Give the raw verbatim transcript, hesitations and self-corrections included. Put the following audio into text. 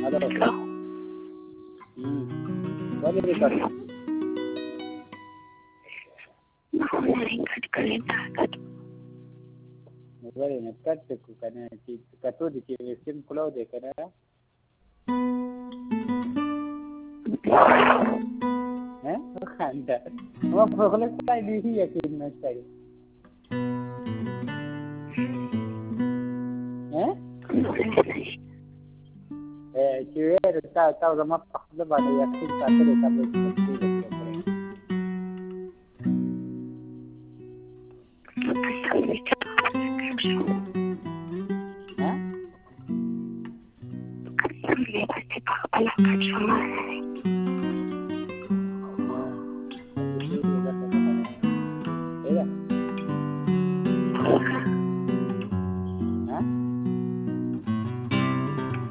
Halo. Hmm. Boleh record. Mau naringkat kalentakat. Boleh record tu kerana kata di sim pulau dia kerana eh bukan dah. Mau boleh saya di yakin saya. Eh? Eh, cewek tahu tahu lama pak lepas ada yakin tak ada tak boleh. Sampai pasti pak kepala kacau.